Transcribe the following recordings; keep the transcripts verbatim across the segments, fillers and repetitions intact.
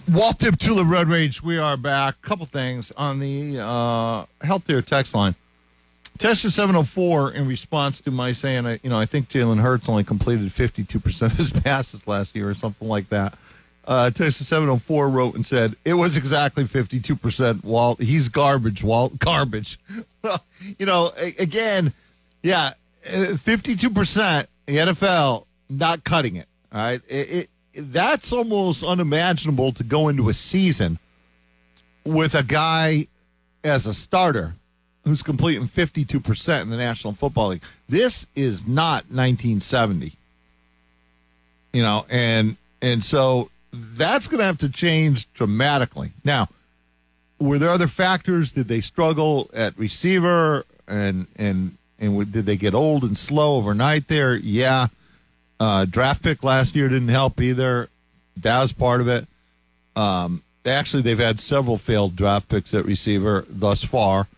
Walt Diptula Red Rage, we are back. Couple things on the uh, healthier text line. Tester seven oh four, in response to my saying, I, you know, I think Jalen Hurts only completed fifty-two percent of his passes last year or something like that. Uh, Tester seven oh four wrote and said, it was exactly fifty-two percent, Walt. He's garbage, Walt. Garbage. Well, you know, a- again, yeah, fifty-two percent, the N F L, not cutting it, all right? It, it That's almost unimaginable to go into a season with a guy as a starter who's completing fifty-two percent in the National Football League. This is not nineteen seventy. You know, and and so that's going to have to change dramatically. Now, were there other factors? Did they struggle at receiver? And, and, and did they get old and slow overnight there? Yeah. Uh, draft pick last year didn't help either. That was part of it. Um, actually, they've had several failed draft picks at receiver thus far.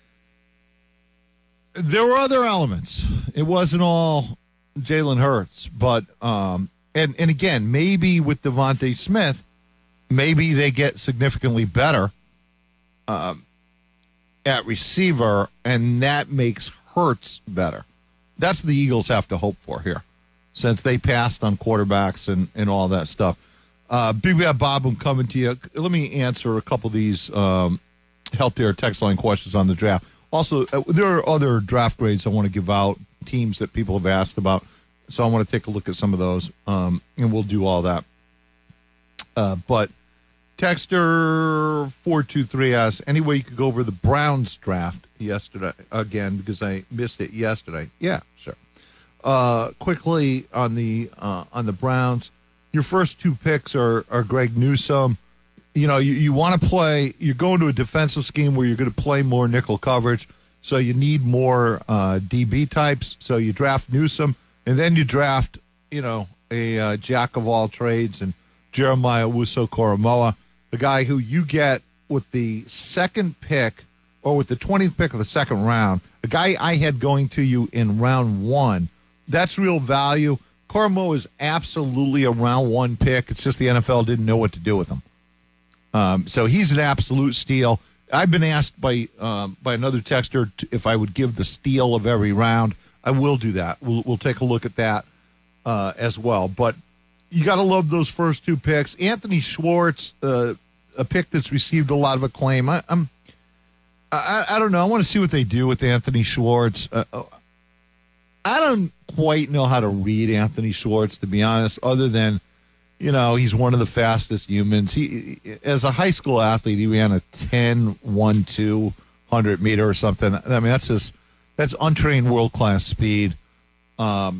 There were other elements. It wasn't all Jalen Hurts, but um, and and again, maybe with Devontae Smith, maybe they get significantly better um, at receiver, and that makes Hurts better. That's what the Eagles have to hope for here, since they passed on quarterbacks and, and all that stuff. Uh, Big Bad Bob, I'm coming to you. Let me answer a couple of these um, healthier text line questions on the draft. Also, uh, there are other draft grades I want to give out, teams that people have asked about. So I want to take a look at some of those, um, and we'll do all that. Uh, but Texter four two three asks, any way you could go over the Browns draft yesterday again, because I missed it yesterday. Yeah, sure. Uh, quickly on the uh, on the Browns, your first two picks are are Greg Newsome. You know, you, you want to play. You're going to a defensive scheme where you're going to play more nickel coverage, so you need more uh, D B types. So you draft Newsome, and then you draft, you know, a uh, jack of all trades and Jeremiah Owusu-Koramoah, the guy who you get with the second pick or with the twentieth pick of the second round, the guy I had going to you in round one. That's real value. Koramoah is absolutely a round one pick. It's just the N F L didn't know what to do with him. Um, so he's an absolute steal. I've been asked by um, by another texter to, if I would give the steal of every round. I will do that. We'll, we'll take a look at that uh, as well. But you got to love those first two picks. Anthony Schwartz, uh, a pick that's received a lot of acclaim. I, I'm, I, I don't know. I want to see what they do with Anthony Schwartz. Uh, I don't quite know how to read Anthony Schwartz, to be honest, other than, you know, he's one of the fastest humans. He, as a high school athlete, he ran a ten one two hundred meter or something. I mean, that's just, that's untrained world-class speed. Um,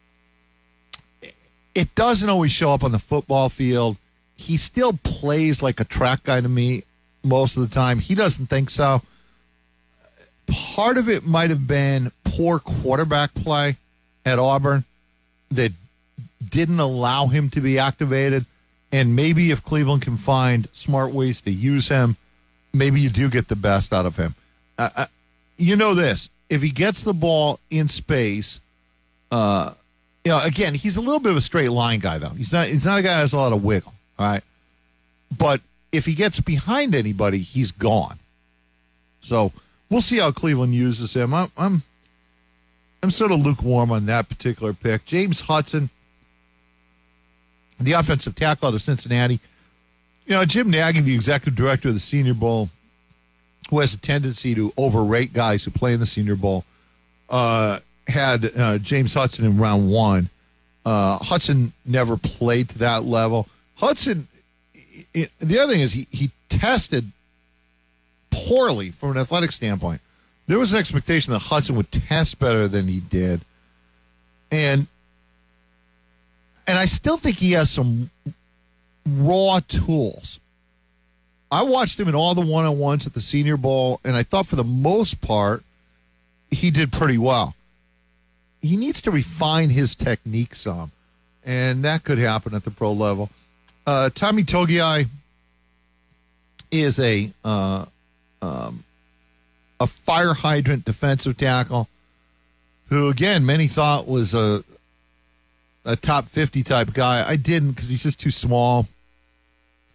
it doesn't always show up on the football field. He still plays like a track guy to me most of the time. He doesn't think so. Part of it might have been poor quarterback play at Auburn that didn't allow him to be activated. And maybe if Cleveland can find smart ways to use him, maybe you do get the best out of him. Uh, uh, you know this. If he gets the ball in space, uh, you know, again, he's a little bit of a straight line guy, though. He's not, he's not a guy who has a lot of wiggle, all right? But if he gets behind anybody, he's gone. So we'll see how Cleveland uses him. I'm, I'm, I'm sort of lukewarm on that particular pick. James Hudson, the offensive tackle out of Cincinnati. You know, Jim Nagy, the executive director of the Senior Bowl, who has a tendency to overrate guys who play in the Senior Bowl, uh, had uh, James Hudson in round one. Uh, Hudson never played to that level. Hudson, it, the other thing is he, he tested poorly from an athletic standpoint. There was an expectation that Hudson would test better than he did. And and I still think he has some raw tools. I watched him in all the one-on-ones at the Senior Bowl, and I thought for the most part he did pretty well. He needs to refine his technique some, and that could happen at the pro level. Uh, Tommy Togiai is a uh, um, a fire hydrant defensive tackle who, again, many thought was a a top fifty type guy. I didn't because he's just too small.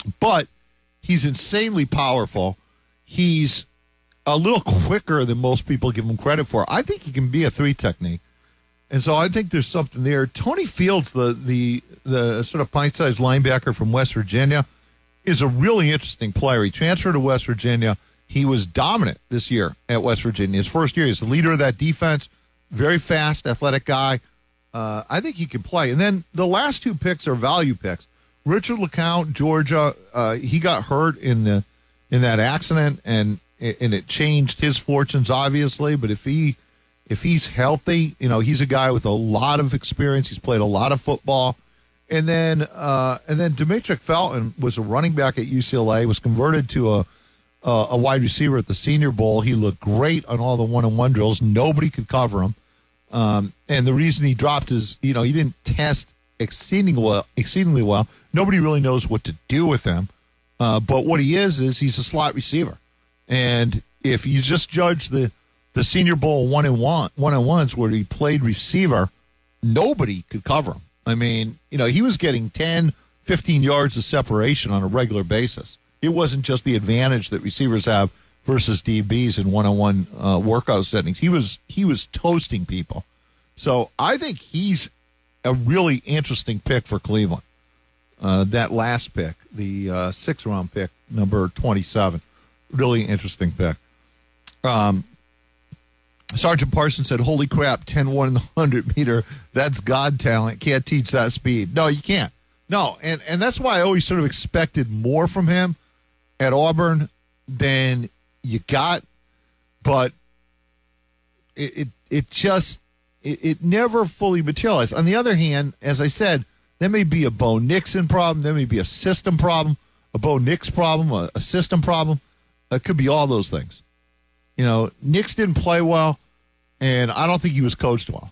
but he's insanely powerful. He's a little quicker than most people give him credit for. I think he can be a three technique. And so I think there's something there. Tony Fields, the the the sort of pint-sized linebacker from West Virginia, is a really interesting player. He transferred to West Virginia. He was dominant this year at West Virginia. His first year, he's the leader of that defense. Very fast, athletic guy. Uh, I think he can play. And then the last two picks are value picks. Richard LeCounte, Georgia, uh, he got hurt in the in that accident, and and it changed his fortunes, obviously. But if he if he's healthy, you know, he's a guy with a lot of experience. He's played a lot of football. And then uh, and then Demetric Felton was a running back at U C L A, was converted to a, a a wide receiver at the Senior Bowl. He looked great on all the one-on-one drills. Nobody could cover him. Um, and the reason he dropped is, you know, he didn't test exceedingly well. Exceedingly well. Nobody really knows what to do with him. Uh, but what he is is he's a slot receiver. And if you just judge the the Senior Bowl one and one one on ones where he played receiver, nobody could cover him. I mean, you know, he was getting ten, fifteen yards of separation on a regular basis. It wasn't just the advantage that receivers have versus D Bs in one-on-one uh, workout settings. He was he was toasting people. So I think he's a really interesting pick for Cleveland. Uh, that last pick, the uh, sixth-round pick, number twenty-seven. Really interesting pick. Um, Sergeant Parsons said, holy crap, ten one in the one hundred meter. That's God talent. Can't teach that speed. No, you can't. No, and, and that's why I always sort of expected more from him at Auburn than you got. But it it, it just, it, it never fully materialized. On the other hand, as I said, there may be a Bo Nixon problem. There may be a system problem, a Bo Nix problem, a, a system problem. It could be all those things. You know, Nix didn't play well, and I don't think he was coached well.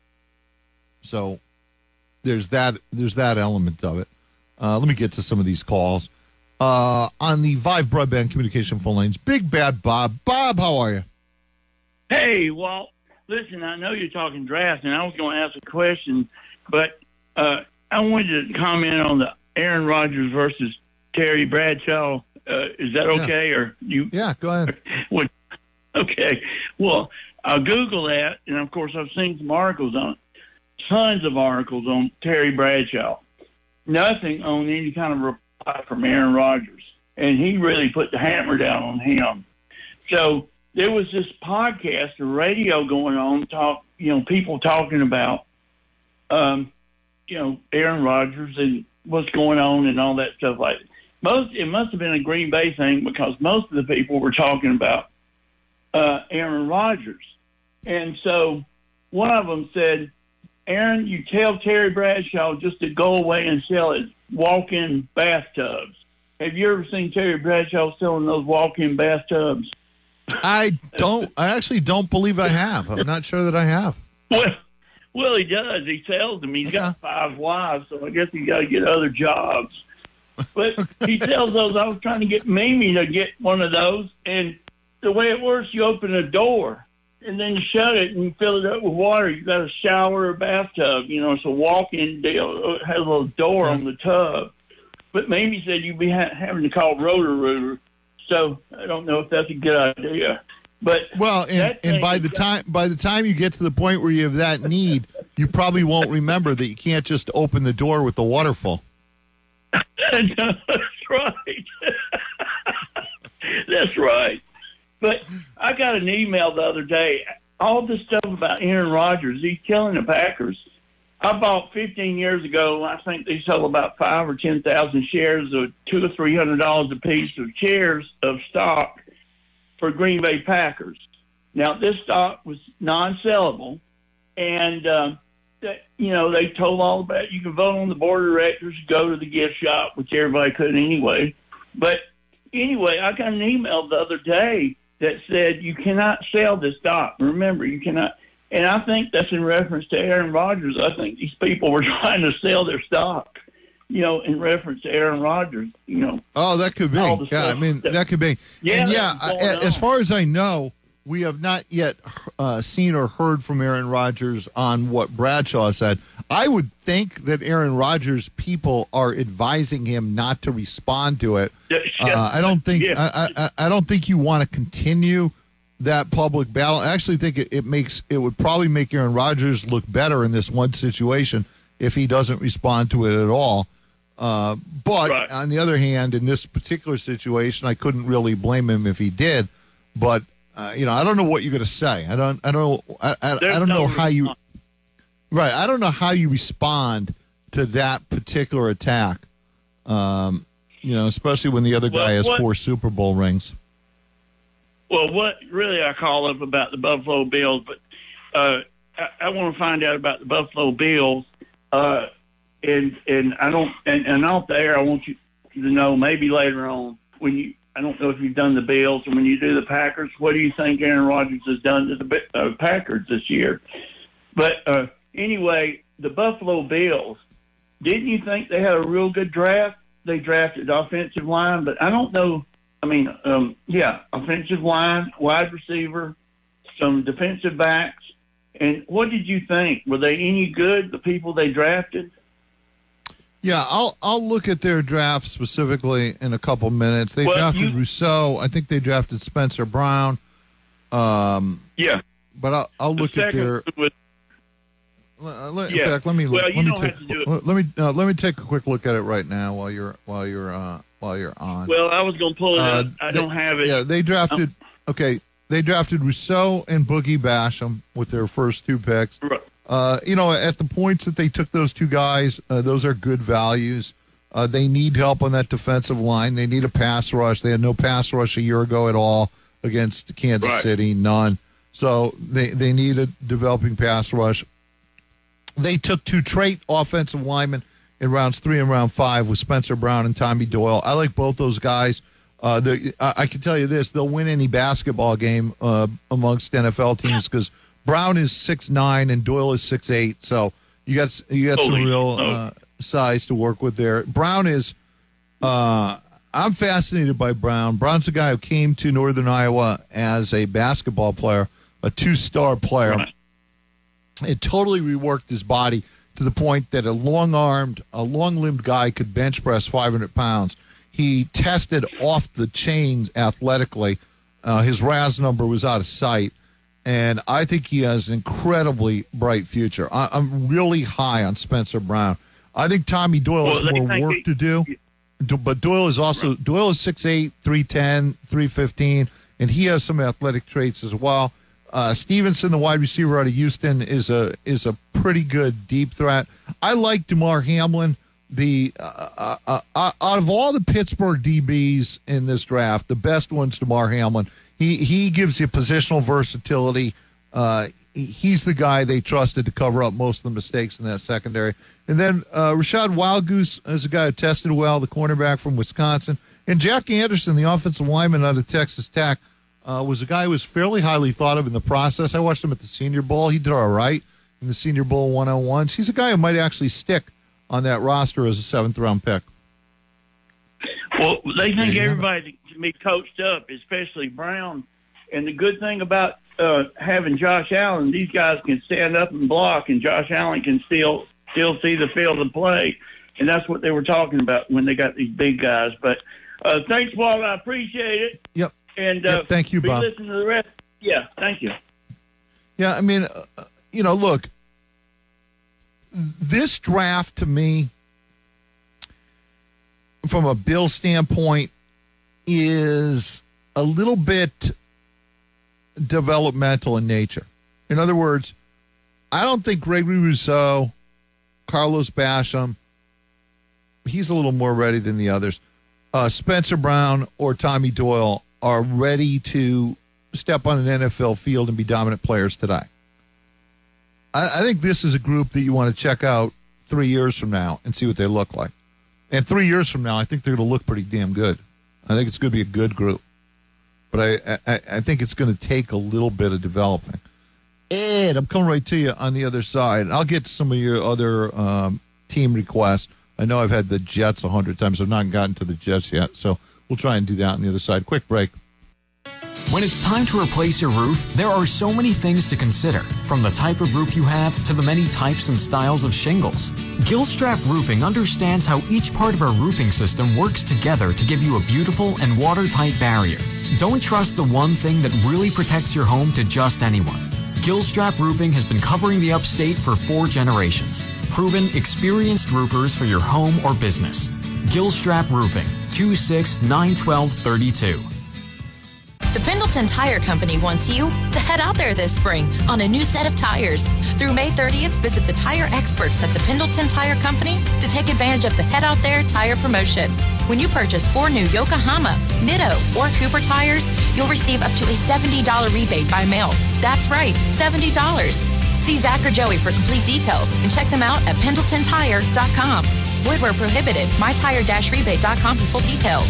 So there's that there's that element of it. Uh, let me get to some of these calls. Uh, on the Vive Broadband Communication phone lines, Big Bad Bob. Bob, how are you? Hey, well, listen, I know you're talking draft, and I was going to ask a question, but uh, I wanted to comment on the Aaron Rodgers versus Terry Bradshaw. Uh, is that okay? Yeah. Or you? Yeah, go ahead. What? Okay. Well, I'll Google that, and of course, I've seen some articles on it. Tons of articles on Terry Bradshaw. Nothing on any kind of reply from Aaron Rodgers, and he really put the hammer down on him. So there was this podcast, a radio going on, talk, you know, people talking about, um, you know, Aaron Rodgers and what's going on and all that stuff like that. Most, it must have been a Green Bay thing because most of the people were talking about uh, Aaron Rodgers. And so one of them said, Aaron, you tell Terry Bradshaw just to go away and sell his walk-in bathtubs. Have you ever seen Terry Bradshaw selling those walk-in bathtubs? I don't. I actually don't believe I have. I'm not sure that I have. Well, well, he does. He sells them. He's got five wives, so I guess he's got to get other jobs. But he sells those. I was trying to get Mimi to get one of those, and the way it works, you open a door, and then you shut it, and you fill it up with water. You got a shower or bathtub. You know, it's a walk-in deal. It has a little door on the tub. But Mimi said you'd be ha- having to call Roto-Rooter, so I don't know if that's a good idea. But well, and, and by the time by the time you get to the point where you have that need, you probably won't remember that you can't just open the door with the waterfall. That's right. That's right. But I got an email the other day. All this stuff about Aaron Rodgers, he's killing the Packers. I bought fifteen years ago. I think they sold about five or ten thousand shares of two or three hundred dollars a piece of shares of stock for Green Bay Packers. Now this stock was non-sellable, and uh, that, you know, they told all about you can vote on the board of directors, go to the gift shop, which everybody could anyway. But anyway, I got an email the other day that said you cannot sell this stock. Remember, you cannot. And I think that's in reference to Aaron Rodgers. I think these people were trying to sell their stock, you know, in reference to Aaron Rodgers, you know. Oh, that could be. Yeah, I mean, that, that could be. Yeah, and yeah I, as far as I know, we have not yet uh, seen or heard from Aaron Rodgers on what Bradshaw said. I would think that Aaron Rodgers' people are advising him not to respond to it. Uh, I don't think Yeah. I, I, I don't think you want to continue that public battle. I actually think it, it makes it would probably make Aaron Rodgers look better in this one situation if he doesn't respond to it at all. Uh, but Right. on the other hand, in this particular situation, I couldn't really blame him if he did. But uh, you know, I don't know what you're going to say. I don't. I don't. I, I, I don't know no how you. response. Right. I don't know how you respond to that particular attack. Um, you know, especially when the other guy Well, has what- four Super Bowl rings. Well, what really I call up about the Buffalo Bills, but uh, I, I want to find out about the Buffalo Bills, uh, and and I don't and, and off the air I want you to know maybe later on when you I don't know if you've done the Bills and when you do the Packers, what do you think Aaron Rodgers has done to the uh, Packers this year? But uh, anyway, the Buffalo Bills, didn't you think they had a real good draft? They drafted offensive line, but I don't know. I mean, um, yeah, offensive line, wide receiver, some defensive backs. And what did you think? Were they any good, the people they drafted? Yeah, I'll I'll look at their draft specifically in a couple minutes. They Well, drafted you- Rousseau. I think they drafted Spencer Brown. Um, Yeah. but I'll, I'll look the at second their. was, Uh, let, Yeah. In fact, let me look. Well, let you me don't take. have to do it. Let me uh, let me take a quick look at it right now while you're while you're uh, while you're on. well, I was going to pull it Uh, up. I they- don't have it. Yeah, they drafted. Okay, they drafted Rousseau and Boogie Basham with their first two picks. Right. Uh, you know, at the points that they took those two guys, uh, those are good values. Uh, they need help on that defensive line. They need a pass rush. They had no pass rush a year ago at all against Kansas Right. City, none. So they, they need a developing pass rush. They took two trait offensive linemen in rounds three and round five with Spencer Brown and Tommy Doyle. I like both those guys. Uh, the, I, I can tell you this: they'll win any basketball game uh, amongst N F L teams because Brown is six nine and Doyle is six eight. So you got you got some Holy real smoke. uh, size to work with there. Brown is. Uh, I'm fascinated by Brown. Brown's a guy who came to Northern Iowa as a basketball player, a two-star player. Right. It totally reworked his body to the point that a long-armed, a long-limbed guy could bench press five hundred pounds. He tested off the chains athletically. Uh, his R A S number was out of sight, and I think he has an incredibly bright future. I, I'm really high on Spencer Brown. I think Tommy Doyle Well, has they more think work he- to do, Do- but Doyle is also Doyle is six eight, three ten, three fifteen, and he has some athletic traits as well. Uh, Stevenson, the wide receiver out of Houston, is a is a pretty good deep threat. I like DeMar Hamlin. The uh, uh, uh, uh, out of all the Pittsburgh D Bs in this draft, the best one's DeMar Hamlin. He he gives you positional versatility. Uh, he- he's the guy they trusted to cover up most of the mistakes in that secondary. And then uh, Rashad Wildgoose is a guy who tested well, the cornerback from Wisconsin, and Jack Anderson, the offensive lineman out of Texas Tech. Uh, was a guy who was fairly highly thought of in the process. I watched him at the Senior Bowl. He did all right in the Senior Bowl one-on-ones. He's a guy who might actually stick on that roster as a seventh-round pick. Well, they think Yeah. everybody can be coached up, especially Brown. And the good thing about uh, having Josh Allen, these guys can stand up and block, and Josh Allen can still still see the field of play. And that's what they were talking about when they got these big guys. But uh, thanks, Paul. I appreciate it. Yep. And uh, Yep, thank you, be Bob. listening to the rest. Yeah, thank you. Yeah, I mean, uh, you know, look, this draft to me, from a Bill standpoint, is a little bit developmental in nature. In other words, I don't think Gregory Rousseau, Carlos Basham, he's a little more ready than the others, uh, Spencer Brown or Tommy Doyle are ready to step on an N F L field and be dominant players today. I, I think this is a group that you want to check out three years from now and see what they look like. And three years from now, I think they're going to look pretty damn good. I think it's going to be a good group. But I, I, I think it's going to take a little bit of developing. Ed, I'm coming right to you on the other side. I'll get to some of your other um, team requests. I know I've had the Jets a hundred times. I've not gotten to the Jets yet. So we'll try and do that on the other side. Quick break. When it's time to replace your roof, there are so many things to consider, from the type of roof you have to the many types and styles of shingles. Gilstrap Roofing understands how each part of our roofing system works together to give you a beautiful and watertight barrier. Don't trust the one thing that really protects your home to just anyone. Gilstrap Roofing has been covering the upstate for four generations. Proven, experienced roofers for your home or business. Gilstrap Roofing, two six nine one two three two. The Pendleton Tire Company wants you to head out there this spring on a new set of tires. Through May thirtieth, visit the tire experts at the Pendleton Tire Company to take advantage of the Head Out There tire promotion. When you purchase four new Yokohama, Nitto, or Cooper tires, you'll receive up to a seventy dollars rebate by mail. That's right, seventy dollars. See Zach or Joey for complete details and check them out at pendleton tire dot com. Void where prohibited. my tire dash rebate dot com for full details.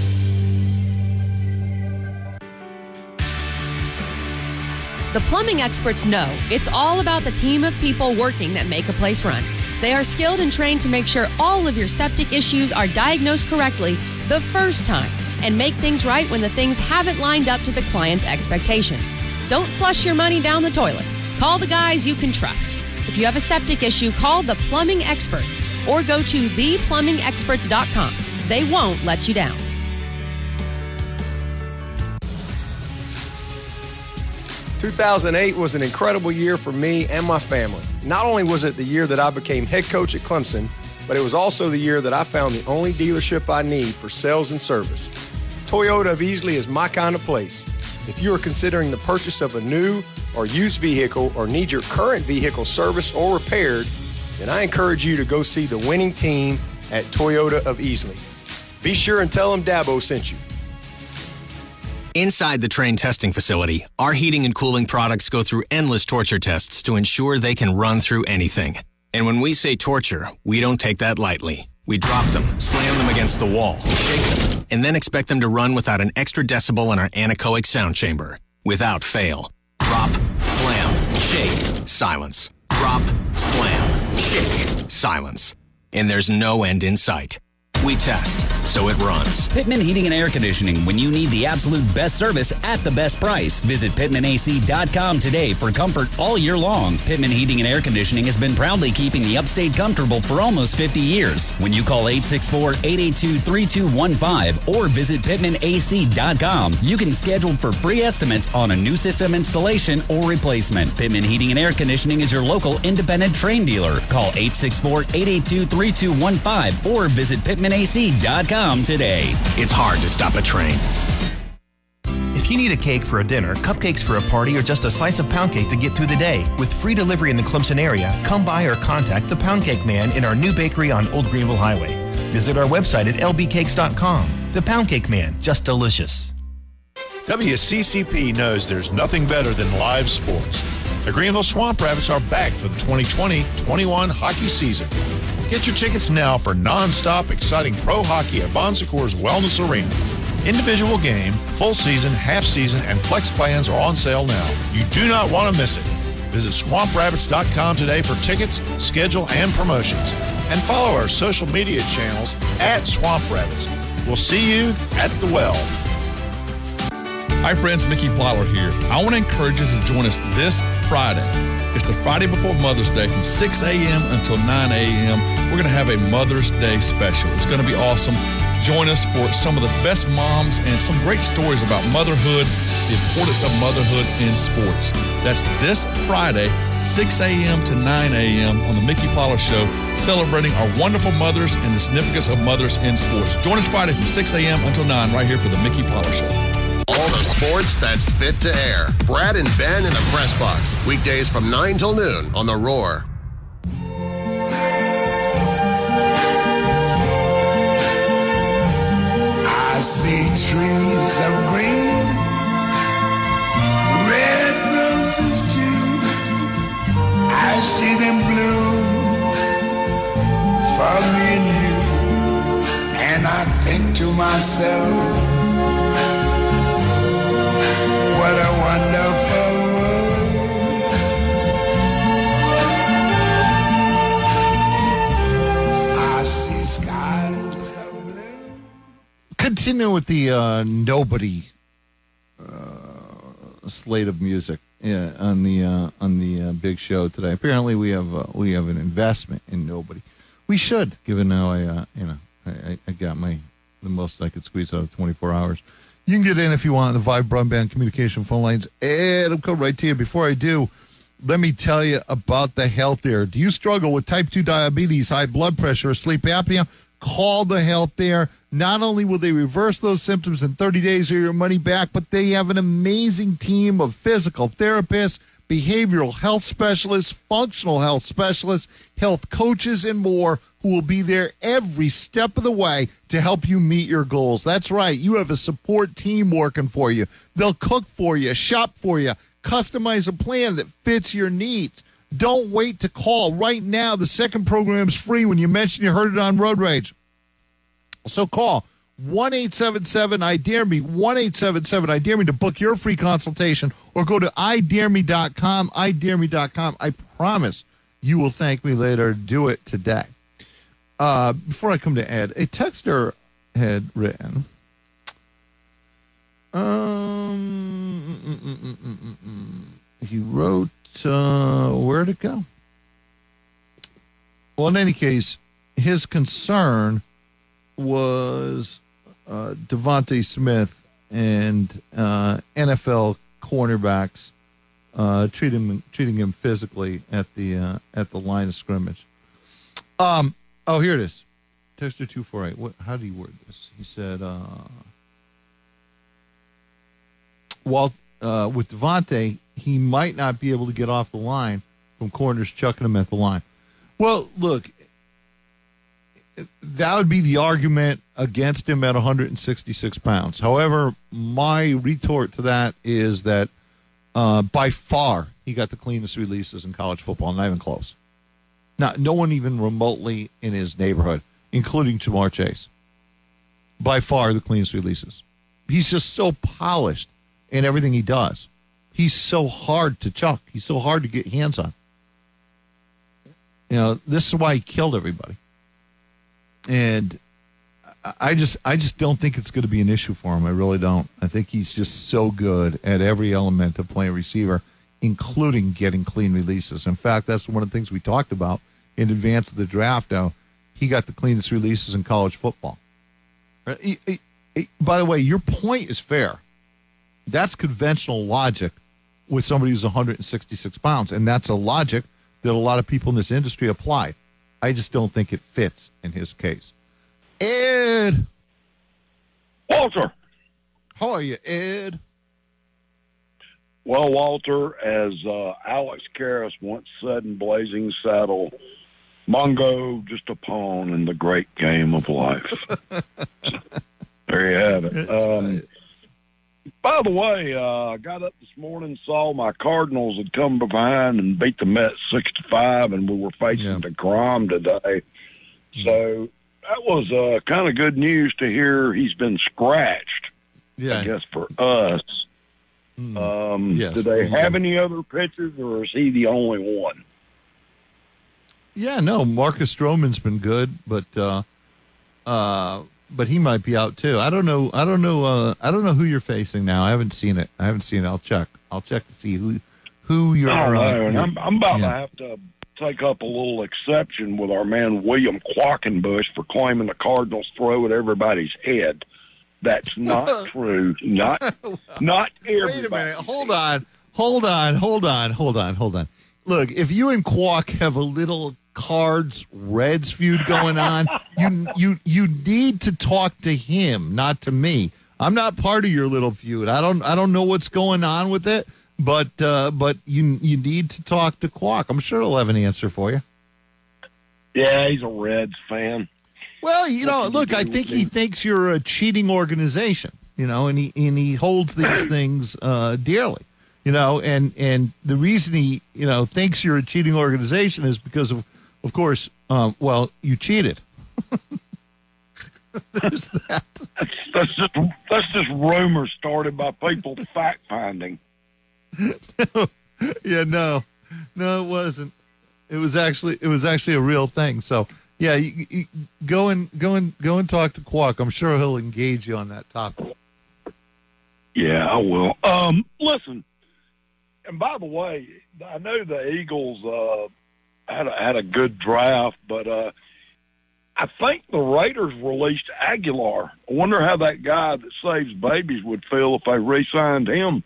The plumbing experts know it's all about the team of people working that make a place run. They are skilled and trained to make sure all of your septic issues are diagnosed correctly the first time and make things right when the things haven't lined up to the client's expectations. Don't flush your money down the toilet. Call the guys you can trust. If you have a septic issue, call the plumbing experts or go to the plumbing experts dot com. They won't let you down. two thousand eight was an incredible year for me and my family. Not only was it the year that I became head coach at Clemson, but it was also the year that I found the only dealership I need for sales and service. Toyota of Easley is my kind of place. If you are considering the purchase of a new or used vehicle or need your current vehicle serviced or repaired, then I encourage you to go see the winning team at Toyota of Easley. Be sure and tell them Dabo sent you. Inside the Trane testing facility, our heating and cooling products go through endless torture tests to ensure they can run through anything. And when we say torture, we don't take that lightly. We drop them, slam them against the wall, shake them, and then expect them to run without an extra decibel in our anechoic sound chamber. Without fail. Drop, slam, shake, silence. Drop, slam, shake, silence. And there's no end in sight. We test, so it runs. Pittman Heating and Air Conditioning, when you need the absolute best service at the best price. Visit pittman a c dot com today for comfort all year long. Pittman Heating and Air Conditioning has been proudly keeping the upstate comfortable for almost fifty years. When you call eight six four, eight eight two, three two one five or visit pittman a c dot com, you can schedule for free estimates on a new system installation or replacement. Pittman Heating and Air Conditioning is your local independent Trane dealer. Call eight six four, eight eight two, three two one five or visit pittman a c dot com today. It's hard to stop a train. If you need a cake for a dinner, cupcakes for a party, or just a slice of pound cake to get through the day, with free delivery in the Clemson area, come by or contact the Pound Cake Man in our new bakery on Old Greenville Highway. Visit our website at l b cakes dot com. The Pound Cake Man, just delicious. W C C P knows there's nothing better than live sports. The Greenville Swamp Rabbits are back for the twenty twenty twenty-one hockey season. Get your tickets now for non-stop exciting pro hockey at Bon Secours Wellness Arena. Individual game, full season, half season, and flex plans are on sale now. You do not want to miss it. Visit swamp rabbits dot com today for tickets, schedule, and promotions. And follow our social media channels at Swamp Rabbits. We'll see you at the well. Hi friends, Mickey Plyler here. I want to encourage you to join us this Friday. It's the Friday before Mother's Day from six a.m. until nine a.m. We're going to have a Mother's Day special. It's going to be awesome. Join us for some of the best moms and some great stories about motherhood, the importance of motherhood in sports. That's this Friday, six a.m. to nine a.m. on the Mickey Plyler Show, celebrating our wonderful mothers and the significance of mothers in sports. Join us Friday from six a.m. until nine right here for the Mickey Plyler Show. All the sports that's fit to air. Brad and Ben in the Press Box. Weekdays from nine till noon on The Roar. I see trees of green, red roses too. I see them bloom for me and you. And I think to myself, what a wonderful world. I see skies of blue. Continue with the uh, nobody uh, slate of music uh, on the uh, on the uh, big show today. Apparently, we have uh, we have an investment in nobody. We should, given how I uh, you know I, I got my the most I could squeeze out of twenty-four hours. You can get in if you want the Vibe Broadband Communication phone lines, and I'll come right to you. Before I do, let me tell you about the Health Air. Do you struggle with type two diabetes, high blood pressure, or sleep apnea? Call the Health Air. Not only will they reverse those symptoms in thirty days or your money back, but they have an amazing team of physical therapists, behavioral health specialists, functional health specialists, health coaches, and more who will be there every step of the way to help you meet your goals. That's right. You have a support team working for you. They'll cook for you, shop for you, customize a plan that fits your needs. Don't wait to call. Right now, the second program is free when you mention you heard it on Road Rage. So call one eight seven seven I dare me, one eight seven seven I dare me to book your free consultation, or go to I dare me dot com, I dare me dot com. I promise you will thank me later. Do it today. Uh, before I come to Ed, a texter had written, um, mm, mm, mm, mm, mm, mm. he wrote, uh, where'd it go? Well, in any case, his concern was uh, Devontae Smith and uh, N F L cornerbacks uh, treating him, treating him physically at the uh, at the line of scrimmage. Um. Oh, here it is. Texter two four eight. What? How do you word this? He said, uh, "Well, uh, with Devontae, he might not be able to get off the line from corners chucking him at the line." Well, look. That would be the argument against him at one hundred sixty-six pounds. However, my retort to that is that uh, by far he got the cleanest releases in college football, not even close. Not, no one even remotely in his neighborhood, including Jamar Chase. By far the cleanest releases. He's just so polished in everything he does. He's so hard to chuck. He's so hard to get hands on. You know, this is why he killed everybody. And I just I just don't think it's going to be an issue for him. I really don't. I think he's just so good at every element of playing receiver, including getting clean releases. In fact, that's one of the things we talked about in advance of the draft. Now, he got the cleanest releases in college football. He, he, he, by the way, your point is fair. That's conventional logic with somebody who's one hundred sixty-six pounds, and that's a logic that a lot of people in this industry apply. I just don't think it fits in his case. Ed. Walter. How are you, Ed? Well, Walter, as uh, Alex Karras once said in Blazing Saddle, Mongo just a pawn in the great game of life. There you have it. Um, by the way, uh, I got up this morning, saw my Cardinals had come behind and beat the Mets six to five, and we were facing yeah. DeGrom today. So that was uh, kind of good news to hear he's been scratched, yeah. I guess, for us. Mm. Um, yes. Do they have any other pitchers, or is he the only one? Yeah, no, Marcus Stroman's been good, but uh, uh, but he might be out too. I don't know. I don't know. Uh, I don't know who you're facing now. I haven't seen it. I haven't seen it. I'll check. I'll check to see who who you're. I don't know. Uh, and I'm, I'm about yeah. to have to take up a little exception with our man William Quackenbush for claiming the Cardinals throw at everybody's head. That's not true. Not not everybody. Wait a minute. Hold on. Hold on. Hold on. Hold on. Hold on. Look, if you and Quack have a little Cards Reds feud going on, you you you need to talk to him, not to me. I'm not part of your little feud. I don't I don't know what's going on with it, but uh, but you you need to talk to Quack. I'm sure he'll have an answer for you. Yeah, he's a Reds fan. Well, you know, look, I think he thinks you're a cheating organization, you know, and he and he holds these things uh, dearly, you know, and and the reason he you know thinks you're a cheating organization is because of. Of course, um, well, you cheated. There's that. That's, that's just that's just rumors started by people fact finding. No, yeah, no, no, it wasn't. It was actually it was actually a real thing. So yeah, you, you go and go and go and talk to Quack. I'm sure he'll engage you on that topic. Yeah, I will. Um, listen, and by the way, I know the Eagles uh, had a, had a good draft, but uh, I think the Raiders released Aguilar. I wonder how that guy that saves babies would feel if they re-signed him.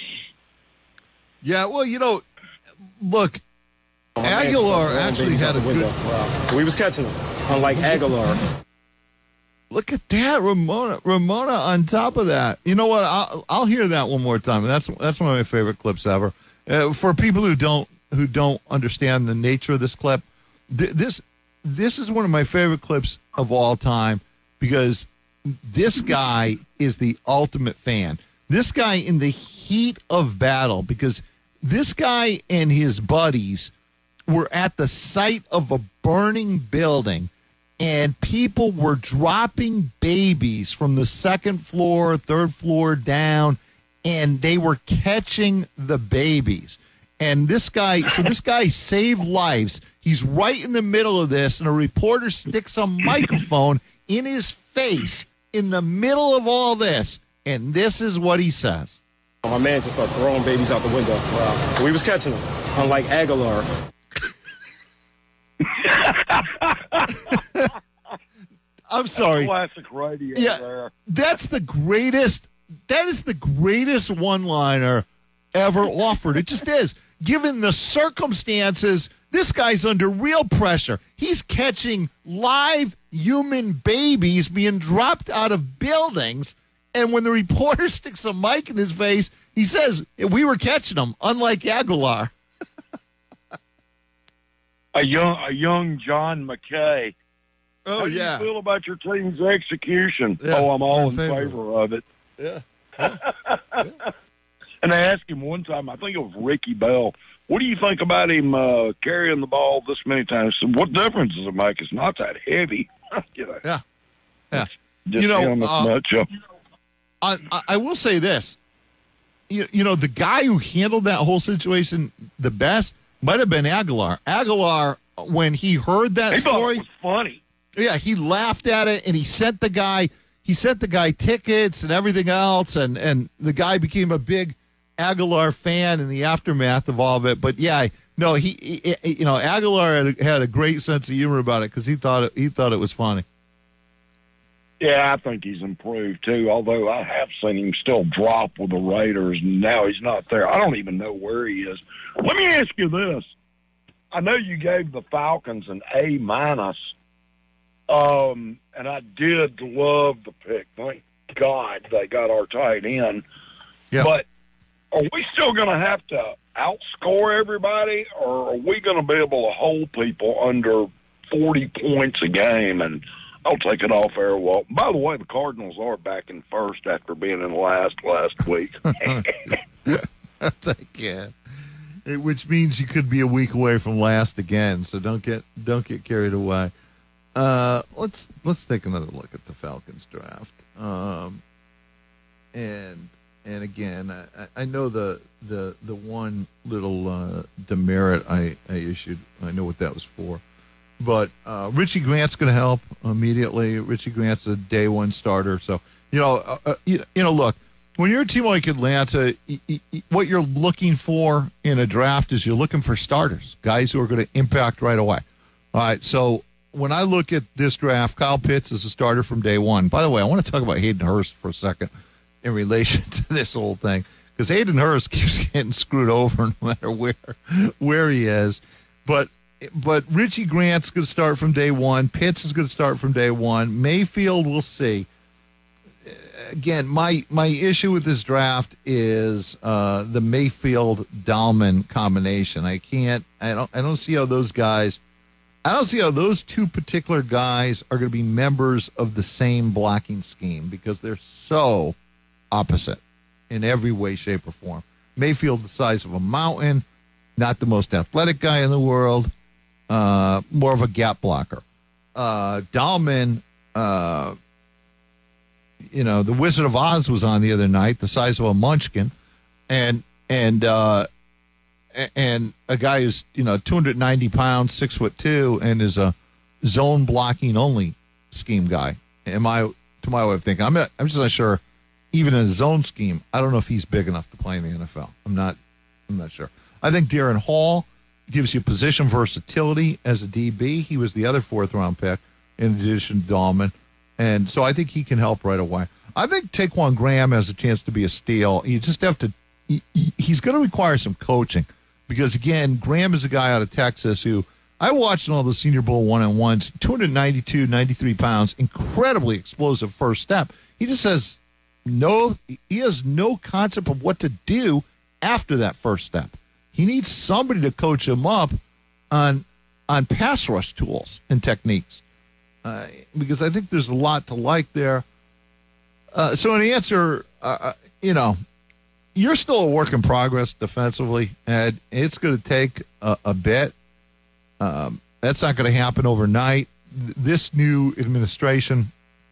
Yeah, well, you know, look, Aguilar actually had a good. Wow. We was catching him, unlike Aguilar. Look at that, Ramona. Ramona on top of that. You know what? I'll, I'll hear that one more time. That's that's one of my favorite clips ever. Uh, for people who don't who don't understand the nature of this clip, th- this this is one of my favorite clips of all time because this guy is the ultimate fan. This guy in the heat of battle, because this guy and his buddies were at the site of a burning building, and people were dropping babies from the second floor, third floor down, and they were catching the babies. And this guy, so this guy saved lives. He's right in the middle of this, and a reporter sticks a microphone in his face in the middle of all this, and this is what he says. My man just started throwing babies out the window. Wow. We was catching them, unlike Aguilar. I'm sorry. Classic radio yeah, there. That's the greatest. That is the greatest one-liner ever offered. It just is. Given the circumstances, this guy's under real pressure. He's catching live human babies being dropped out of buildings, and when the reporter sticks a mic in his face, he says, "We were catching them, unlike Aguilar." A young, a young John McKay. Oh, How yeah. do you feel about your team's execution? Yeah, oh, I'm all in favor. favor of it. Yeah. And I asked him one time, I think it was Ricky Bell, what do you think about him uh, carrying the ball this many times? So what difference does it make? It's not that heavy. you know, yeah. Yeah. Just You know, him as uh, much. Uh, I, I will say this. You, you know, the guy who handled that whole situation the best might have been Aguilar. Aguilar, when he heard that he story, thought it was funny. Yeah, he laughed at it, and he sent the guy. He sent the guy tickets and everything else, and and the guy became a big Aguilar fan in the aftermath of all of it. But yeah, no, he, he you know, Aguilar had a, had a great sense of humor about it because he thought it, he thought it was funny. Yeah, I think he's improved too. Although I have seen him still drop with the Raiders, and now he's not there. I don't even know where he is. Let me ask you this: I know you gave the Falcons an A minus. Um, and I did love the pick. Thank God they got our tight end. Yeah. But are we still going to have to outscore everybody, or are we going to be able to hold people under forty points a game? And I'll take it off air. Well, by the way, the Cardinals are back in first after being in last last week. Thank you. It, which means you could be a week away from last again. So don't get don't get carried away. Uh, let's let's take another look at the Falcons draft. Um, and and again, I, I know the the the one little uh, demerit I, I issued. I know what that was for, but uh, Richie Grant's going to help immediately. Richie Grant's a day one starter, so you know uh, uh, you, you know look. When you're a team like Atlanta, y- y- y- what you're looking for in a draft is you're looking for starters, guys who are going to impact right away. All right, so when I look at this draft, Kyle Pitts is a starter from day one. By the way, I want to talk about Hayden Hurst for a second in relation to this whole thing, because Hayden Hurst keeps getting screwed over no matter where where he is. But but Richie Grant's going to start from day one. Pitts is going to start from day one. Mayfield, we'll see. Again, my my issue with this draft is uh, the Mayfield-Dahlman combination. I can't. I don't. I don't see how those guys. I don't see how those two particular guys are going to be members of the same blocking scheme because they're so opposite in every way, shape, or form. Mayfield, the size of a mountain, not the most athletic guy in the world, uh, more of a gap blocker. Uh, Dahlman, uh, you know, the Wizard of Oz was on the other night, the size of a munchkin, and and uh, and a guy who's, you know, two hundred ninety pounds, six foot two, and is a zone blocking only scheme guy. Am I to my way of thinking? I'm not, I'm just not sure. Even in a zone scheme, I don't know if he's big enough to play in the N F L. I'm not. I'm not sure. I think Darren Hall gives you position versatility as a D B. He was the other fourth-round pick in addition to Dahlman. And so I think he can help right away. I think Taquan Graham has a chance to be a steal. You just have to he, – he's going to require some coaching because, again, Graham is a guy out of Texas who I watched in all the Senior Bowl one-on-ones, two ninety-two, ninety-three pounds, incredibly explosive first step. He just has no – he has no concept of what to do after that first step. He needs somebody to coach him up on on pass rush tools and techniques uh, because I think there's a lot to like there. Uh, so in the answer, uh, you know, you're still a work in progress defensively, and it's going to take a, a bit. Um, that's not going to happen overnight. This new administration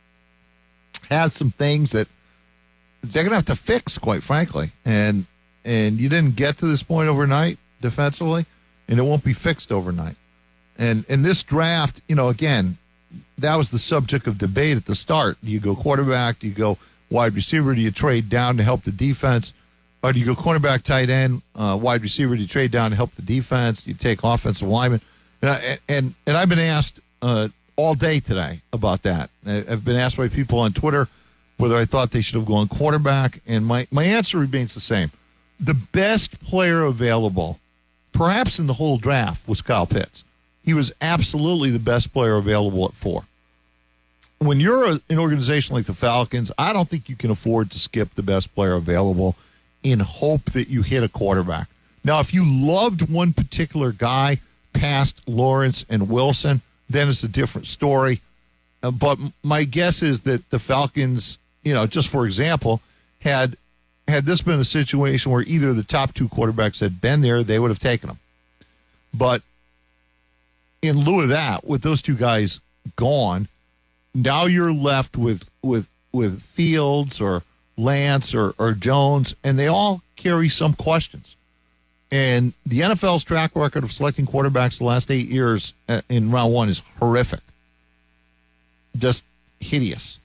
has some things that they're going to have to fix, quite frankly, and and you didn't get to this point overnight defensively, and it won't be fixed overnight. And in this draft, you know, again, that was the subject of debate at the start. Do you go quarterback? Do you go wide receiver? Do you trade down to help the defense? Or do you go cornerback, tight end, uh, wide receiver? Do you trade down to help the defense? Do you take offensive lineman? And I, and, and I've been asked uh, all day today about that. I've been asked by people on Twitter whether I thought they should have gone quarterback, and my, my answer remains the same. The best player available, perhaps in the whole draft, was Kyle Pitts. He was absolutely the best player available at four. When you're a, an organization like the Falcons, I don't think you can afford to skip the best player available in hope that you hit a quarterback. Now, if you loved one particular guy past Lawrence and Wilson, then it's a different story. Uh, but my guess is that the Falcons, you know, just for example, had had this been a situation where either of the top two quarterbacks had been there, they would have taken them. But in lieu of that, with those two guys gone, now you're left with with with Fields or Lance or, or Jones, and they all carry some questions. And the N F L's track record of selecting quarterbacks the last eight years in round one is horrific. Just hideous.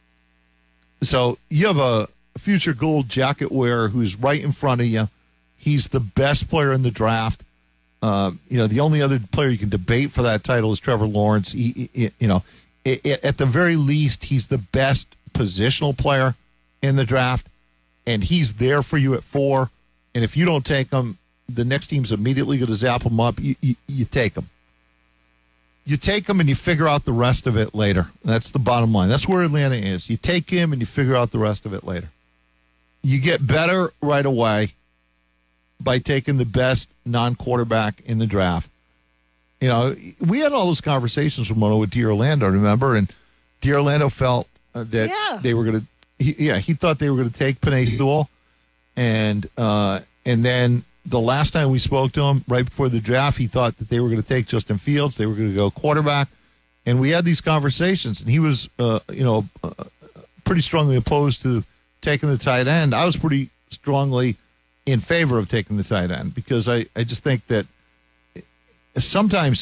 So you have a future gold jacket wearer who's right in front of you. He's the best player in the draft. Uh, you know, the only other player you can debate for that title is Trevor Lawrence. He, he, you know, it, it, at the very least, he's the best positional player in the draft, and he's there for you at four. And if you don't take him, the next team's immediately going to zap him up. You, you, you take him. You take him and you figure out the rest of it later. That's the bottom line. That's where Atlanta is. You take him and you figure out the rest of it later. You get better right away by taking the best non-quarterback in the draft. You know, we had all those conversations from Mono with D'Orlando, remember? And D'Orlando felt uh, that yeah. they were going to, yeah, he thought they were going to take Penei Sewell. And, uh, and then the last time we spoke to him, right before the draft, he thought that they were going to take Justin Fields. They were going to go quarterback. And we had these conversations, and he was, uh, you know, uh, pretty strongly opposed to taking the tight end. I was pretty strongly in favor of taking the tight end because I, I just think that sometimes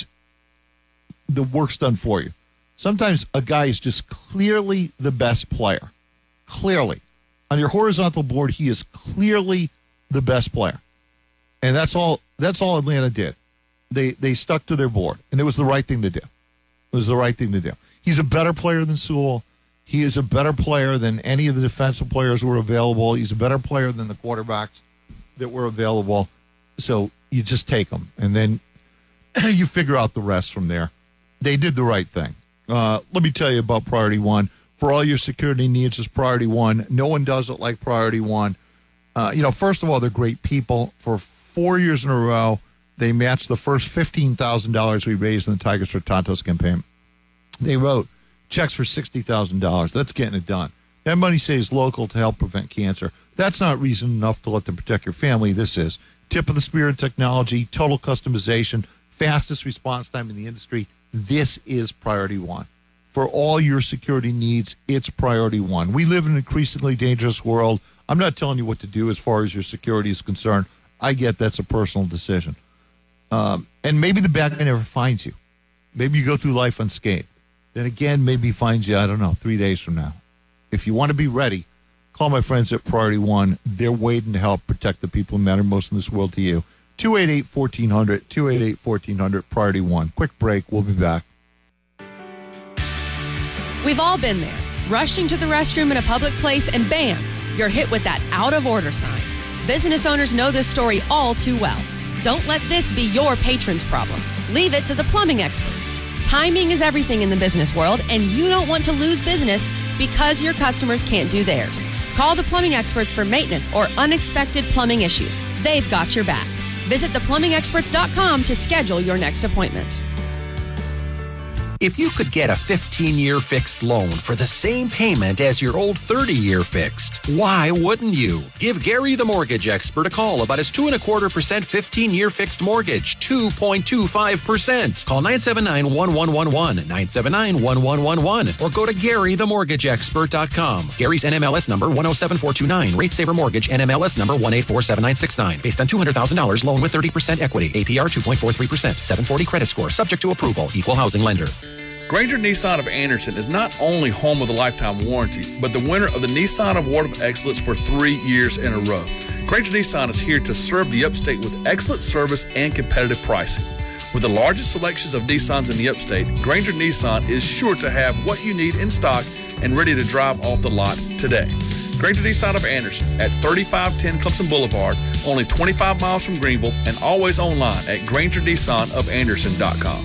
the work's done for you. Sometimes a guy is just clearly the best player. Clearly. On your horizontal board, he is clearly the best player. And that's all that's all Atlanta did. They they stuck to their board, and it was the right thing to do. It was the right thing to do. He's a better player than Sewell. He is a better player than any of the defensive players who were available. He's a better player than the quarterbacks that were available. So you just take them, and then you figure out the rest from there. They did the right thing. Uh, let me tell you about Priority One. For all your security needs, is Priority One. No one does it like Priority One. Uh, you know, first of all, they're great people. For four years in a row, they matched the first fifteen thousand dollars we raised in the Tigers for Tontos campaign. They wrote checks for sixty thousand dollars. That's getting it done. That money stays local to help prevent cancer. That's not reason enough to let them protect your family. This is. Tip of the spear in technology, total customization, fastest response time in the industry. This is Priority One. For all your security needs, it's Priority One. We live in an increasingly dangerous world. I'm not telling you what to do as far as your security is concerned. I get that's a personal decision. Um, and maybe the bad guy never finds you. Maybe you go through life unscathed. Then again, maybe he finds you, I don't know, three days from now. If you want to be ready, call my friends at Priority One. They're waiting to help protect the people who matter most in this world to you. two eight eight, one four zero zero, two eight eight, one four zero zero, Priority One. Quick break. We'll be back. We've all been there, rushing to the restroom in a public place, and bam, you're hit with that out-of-order sign. Business owners know this story all too well. Don't let this be your patron's problem. Leave it to the plumbing experts. Timing is everything in the business world, and you don't want to lose business because your customers can't do theirs. Call the plumbing experts for maintenance or unexpected plumbing issues. They've got your back. Visit the plumbing experts dot com to schedule your next appointment. If you could get a fifteen-year fixed loan for the same payment as your old thirty-year fixed, why wouldn't you? Give Gary the mortgage expert a call about his two and a quarter percent fifteen-year fixed mortgage, two point two five percent. Call nine seven nine, one one one one, nine seven nine, one one one one, or go to Gary the mortgage expert dot com. Gary's N M L S number one oh seven four two nine. Rate Saver Mortgage N M L S number one eight four seven nine six nine. Based on two hundred thousand dollars loan with thirty percent equity. A P R two point four three percent. seven forty credit score. Subject to approval. Equal housing lender. Granger Nissan of Anderson is not only home of the lifetime warranty, but the winner of the Nissan Award of Excellence for three years in a row. Granger Nissan is here to serve the upstate with excellent service and competitive pricing. With the largest selections of Nissans in the upstate, Granger Nissan is sure to have what you need in stock and ready to drive off the lot today. Granger Nissan of Anderson at thirty-five ten Clemson Boulevard, only twenty-five miles from Greenville, and always online at Granger Nissan of Anderson dot com.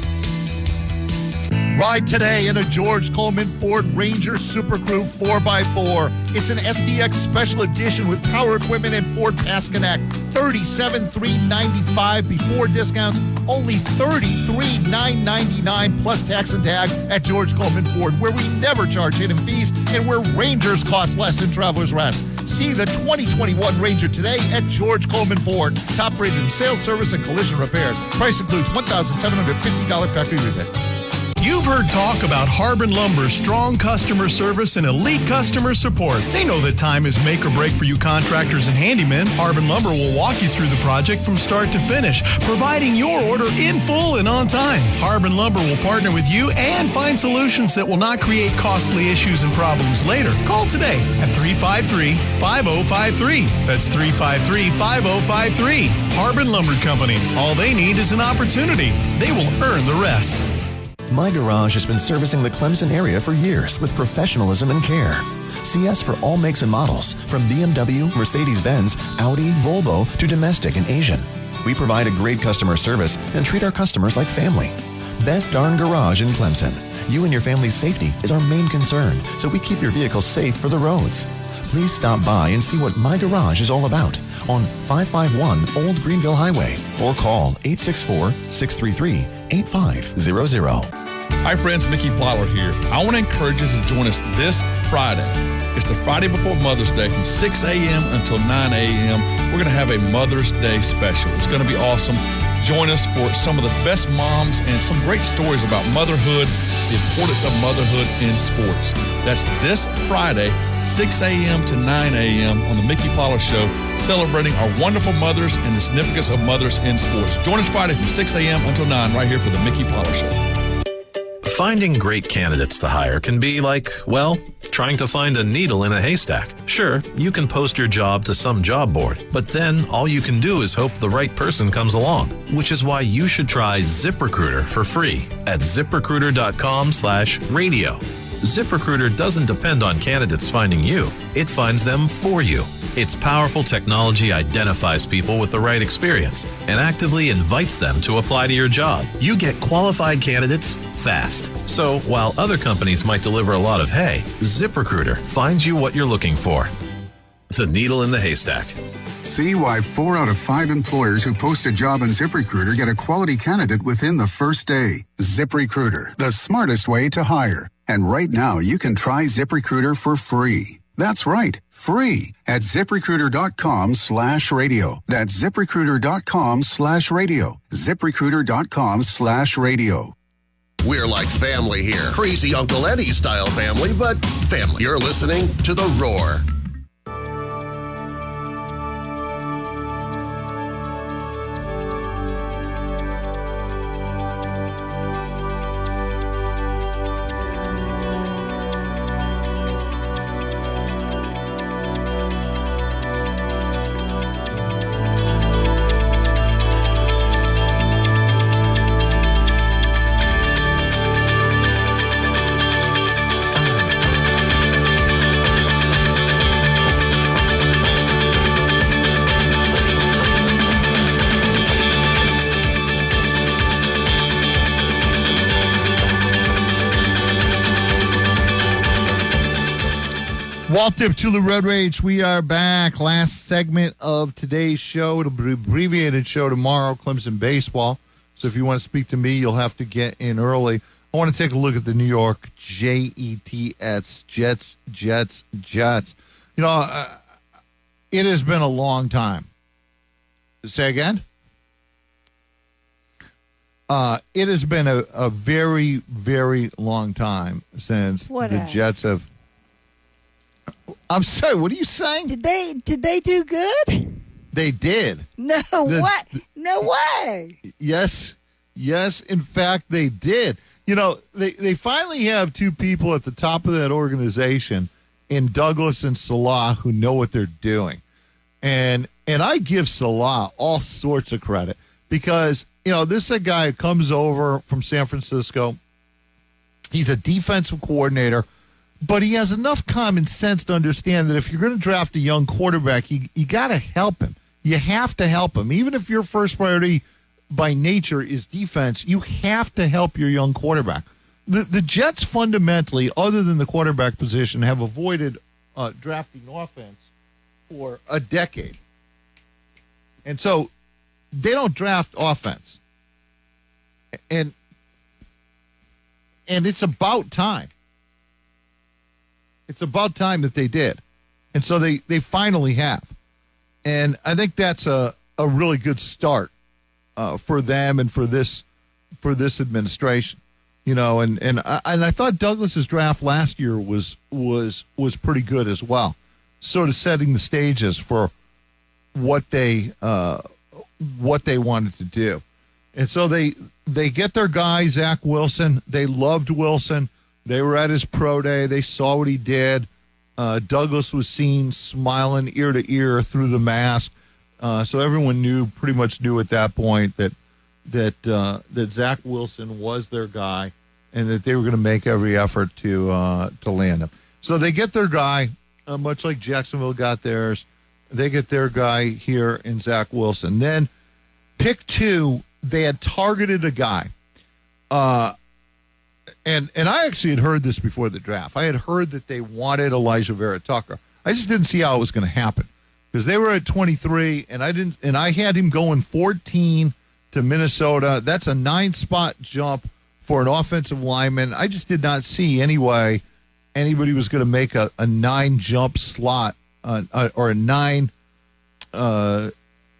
Ride today in a George Coleman Ford Ranger Super Crew four by four. It's an S D X special edition with power equipment and Ford Pass Connect. thirty-seven thousand three hundred ninety-five dollars before discounts. Only thirty-three thousand nine hundred ninety-nine dollars plus tax and tag at George Coleman Ford, where we never charge hidden fees and where Rangers cost less than Travelers Rest. See the twenty twenty-one Ranger today at George Coleman Ford. Top rated in sales, service, and collision repairs. Price includes one thousand seven hundred fifty dollars factory rebate. You've heard talk about Harbin Lumber's strong customer service and elite customer support. They know that time is make or break for you contractors and handymen. Harbin Lumber will walk you through the project from start to finish, providing your order in full and on time. Harbin Lumber will partner with you and find solutions that will not create costly issues and problems later. Call today at three five three, five oh five three. That's three five three, five oh five three. Harbin Lumber Company. All they need is an opportunity. They will earn the rest. My Garage has been servicing the Clemson area for years with professionalism and care. See us for all makes and models, from B M W, Mercedes-Benz, Audi, Volvo, to domestic and Asian. We provide a great customer service and treat our customers like family. Best darn garage in Clemson. You and your family's safety is our main concern, so we keep your vehicles safe for the roads. Please stop by and see what My Garage is all about on five five one Old Greenville Highway or call eight six four, six three three, eight five zero zero. Hi friends, Mickey Plyler here. I want to encourage you to join us this Friday. It's the Friday before Mother's Day from six a.m. until nine a.m. We're going to have a Mother's Day special. It's going to be awesome. Join us for some of the best moms and some great stories about motherhood, the importance of motherhood in sports. That's this Friday, six a.m. to nine a.m. on the Mickey Plyler Show, celebrating our wonderful mothers and the significance of mothers in sports. Join us Friday from six a.m. until nine right here for the Mickey Plyler Show. Finding great candidates to hire can be like, well, trying to find a needle in a haystack. Sure, you can post your job to some job board, but then all you can do is hope the right person comes along, which is why you should try ZipRecruiter for free at ZipRecruiter.com slash radio. ZipRecruiter doesn't depend on candidates finding you. It finds them for you. Its powerful technology identifies people with the right experience and actively invites them to apply to your job. You get qualified candidates fast. So while other companies might deliver a lot of hay, ZipRecruiter finds you what you're looking for. The needle in the haystack. See why four out of five employers who post a job on ZipRecruiter get a quality candidate within the first day. ZipRecruiter, the smartest way to hire. And right now, you can try ZipRecruiter for free. That's right, free at ZipRecruiter.com slash radio. That's ZipRecruiter.com slash radio. ZipRecruiter.com slash radio. We're like family here. Crazy Uncle Eddie style family, but family. You're listening to The Roar. Walt Dip, Tula Road Rage. We are back. Last segment of today's show. It'll be an abbreviated show tomorrow, Clemson baseball. So if you want to speak to me, you'll have to get in early. I want to take a look at the New York J E T S, Jets, Jets, Jets. You know, uh, it has been a long time. Say again? Uh, it has been a, a very, very long time since What the else? Jets have... I'm sorry, what are you saying? Did they did they do good? They did. No, The- what? No way. Yes, yes, in fact, they did. You know, they, they finally have two people at the top of that organization in Douglas and Salah who know what they're doing. And and I give Salah all sorts of credit because, you know, this is a guy who comes over from San Francisco. He's a defensive coordinator, but he has enough common sense to understand that if you're going to draft a young quarterback, you, you got to help him. You have to help him. Even if your first priority by nature is defense, you have to help your young quarterback. The, the Jets fundamentally, other than the quarterback position, have avoided uh, drafting offense for a decade. And so they don't draft offense. And and it's about time. It's about time that they did. And so they, they finally have. And I think that's a, a really good start uh, for them and for this for this administration. You know, and and I, and I thought Douglas's draft last year was was was pretty good as well, sort of setting the stages for what they uh, what they wanted to do. And so they they get their guy Zach Wilson. They loved Wilson. They were at his pro day. They saw what he did. Uh, Douglas was seen smiling ear to ear through the mask. Uh, so everyone knew, pretty much knew at that point that that uh, that Zach Wilson was their guy, and that they were going to make every effort to uh, to land him. So they get their guy, uh, much like Jacksonville got theirs. They get their guy here in Zach Wilson. Then pick two, they had targeted a guy. Uh, and and I actually had heard this before the draft. I had heard that they wanted Elijah Vera Tucker. I just didn't see how it was going to happen because they were at twenty-three, and I didn't. And I had him going fourteen to Minnesota. That's a nine spot jump for an offensive lineman. I just did not see any way anybody was going to make a, a nine jump slot uh, uh, or a nine uh,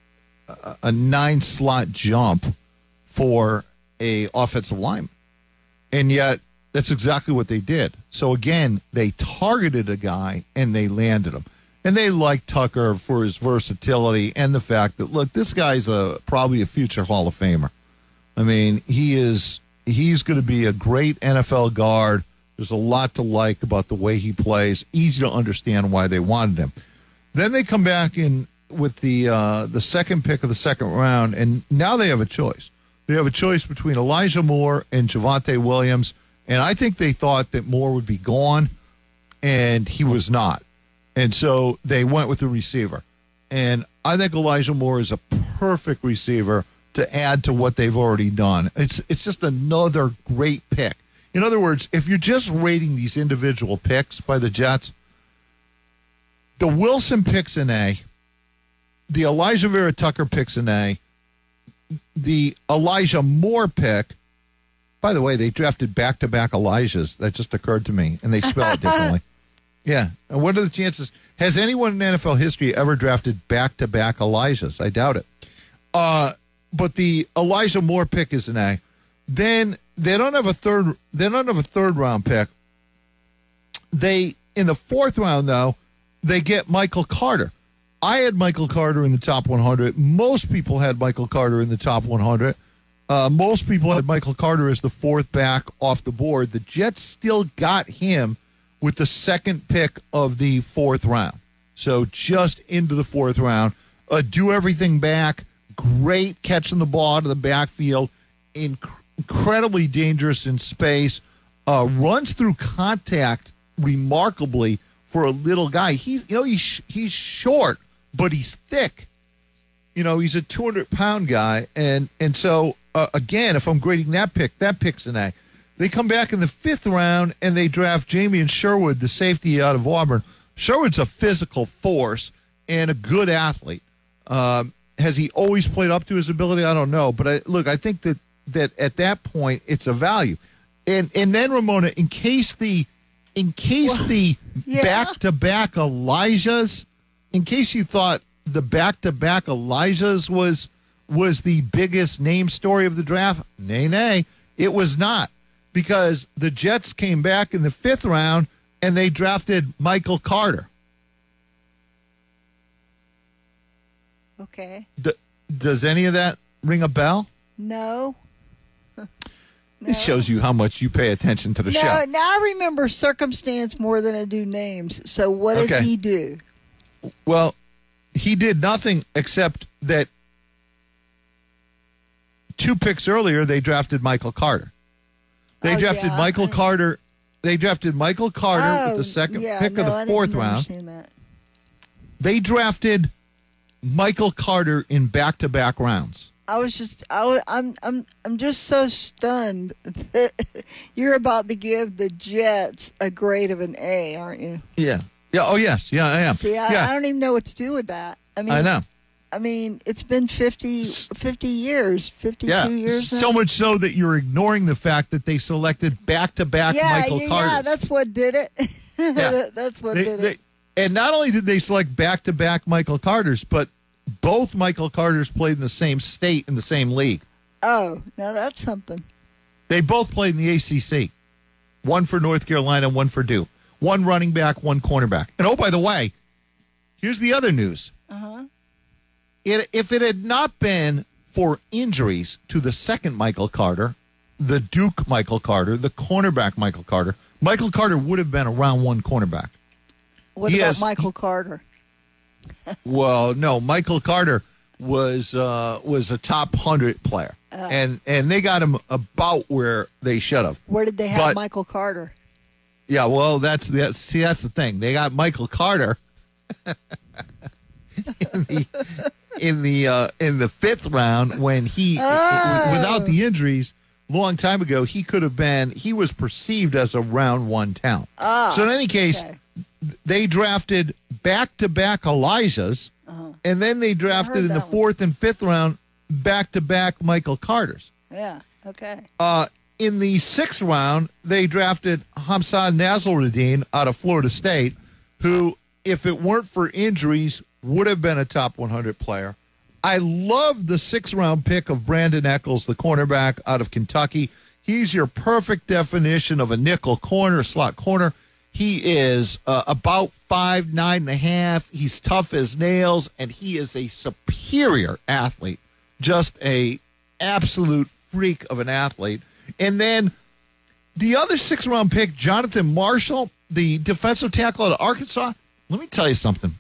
a nine slot jump for a offensive lineman. And yet, that's exactly what they did. So, again, they targeted a guy, and they landed him. And they liked Tucker for his versatility and the fact that, look, this guy's a probably a future Hall of Famer. I mean, he is he's going to be a great N F L guard. There's a lot to like about the way he plays. Easy to understand why they wanted him. Then they come back in with the uh, the second pick of the second round, and now they have a choice. They have a choice between Elijah Moore and Javonte Williams, and I think they thought that Moore would be gone, and he was not. And so they went with the receiver. And I think Elijah Moore is a perfect receiver to add to what they've already done. It's it's just another great pick. In other words, if you're just rating these individual picks by the Jets, the Wilson pick's an A, the Elijah Vera Tucker pick's an A, the Elijah Moore pick, by the way, they drafted back-to-back Elijahs. That just occurred to me, and they spell it differently. Yeah. And what are the chances? Has anyone in N F L history ever drafted back-to-back Elijahs? I doubt it. Uh, but the Elijah Moore pick is an A. Then they don't have a third. They don't have a third round pick. They in the fourth round though, they get Michael Carter. I had Michael Carter in the top one hundred. Most people had Michael Carter in the top one hundred. Uh, most people had Michael Carter as the fourth back off the board. The Jets still got him with the second pick of the fourth round. So just into the fourth round. Uh, do everything back. Great catching the ball out of the backfield. Inc- incredibly dangerous in space. Uh, runs through contact remarkably for a little guy. He's, you know, he's, he's short, but he's thick. You know, he's a two hundred pound guy. And, and so, uh, again, if I'm grading that pick, that pick's an A. They come back in the fifth round and they draft Jamie and Sherwood, the safety out of Auburn. Sherwood's a physical force and a good athlete. Um, has he always played up to his ability? I don't know. But, I, look, I think that, that at that point it's a value. And and then, Ramona, in case the in case well, the yeah. back-to-back Elijahs, in case you thought the back-to-back Elijahs was was the biggest name story of the draft, nay, nay, it was not. Because the Jets came back in the fifth round and they drafted Michael Carter. Okay. D- does any of that ring a bell? No. No. It shows you how much you pay attention to the no, show. Now I remember circumstance more than I do names. So what did okay. he do? Well, he did nothing except that two picks earlier, they drafted Michael Carter. They oh, drafted yeah, Michael I... Carter. They drafted Michael Carter oh, with the second yeah, pick no, of the I fourth didn't round. That. They drafted Michael Carter in back-to-back rounds. I was just, I was, I'm, I'm, I'm just so stunned that you're about to give the Jets a grade of an A, aren't you? Yeah. Yeah. Oh, yes. Yeah, I am. See, I, yeah. I don't even know what to do with that. I mean, I know. I mean, it's been fifty, fifty years, fifty-two yeah. years now. So much so that you're ignoring the fact that they selected back-to-back yeah, Michael yeah, Carter. Yeah, that's what did it. Yeah. That's what they, did they, it. And not only did they select back-to-back Michael Carters, but both Michael Carters played in the same state in the same league. Oh, now that's something. They both played in the A C C. One for North Carolina, one for Duke. One running back, one cornerback. And oh, by the way, here's the other news. Uh-huh. It, if it had not been for injuries to the second Michael Carter, the Duke Michael Carter, the cornerback Michael Carter, Michael Carter would have been a round one cornerback. What he about has, Michael Carter? Well, no, Michael Carter was uh, was a top hundred player, uh, and and they got him about where they should have. Where did they have but, Michael Carter? Yeah, well, that's the see that's the thing. They got Michael Carter in the in the uh, in the fifth round when he oh. without the injuries. Long time ago, he could have been. He was perceived as a round one talent. Oh, so in any case. Okay. They drafted back-to-back Elijahs, uh-huh. and then they drafted in the fourth one. and fifth round back-to-back Michael Carters. Yeah, okay. Uh, in the sixth round, they drafted Hamsad Nasruddin out of Florida State, who, if it weren't for injuries, would have been a top one hundred player. I love the sixth-round pick of Brandon Eccles, the cornerback out of Kentucky. He's your perfect definition of a nickel corner, a slot corner. He is uh, about five, nine and a half. He's tough as nails, and he is a superior athlete. Just a absolute freak of an athlete. And then the other six-round pick, Jonathan Marshall, the defensive tackle out of Arkansas. Let me tell you something.